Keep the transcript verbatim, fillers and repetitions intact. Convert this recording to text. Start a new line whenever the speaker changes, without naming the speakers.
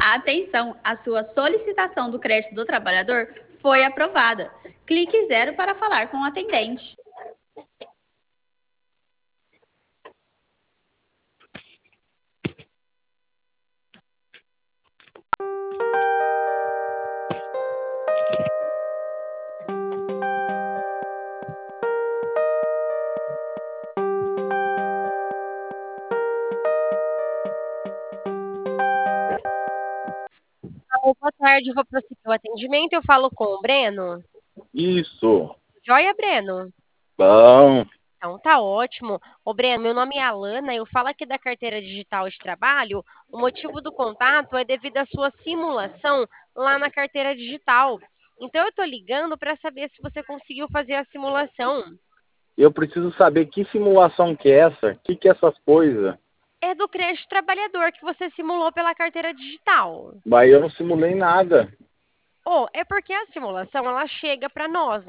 Atenção, a sua solicitação do crédito do trabalhador foi aprovada. Clique zero para falar com o atendente.
Boa tarde, eu vou prosseguir o atendimento. Eu falo com o Breno.
Isso.
Joia, Breno?
Bom.
Então, tá ótimo. Ô, Breno, meu nome é Alana, eu falo aqui da carteira digital de trabalho. O motivo do contato é devido à sua simulação lá na carteira digital. Então, eu tô ligando para saber se você conseguiu fazer a simulação.
Eu preciso saber que simulação que é essa, o que, que é essas coisas.
É do crédito trabalhador que você simulou pela carteira digital.
Mas eu não simulei nada.
Oh, é porque a simulação ela chega para nós,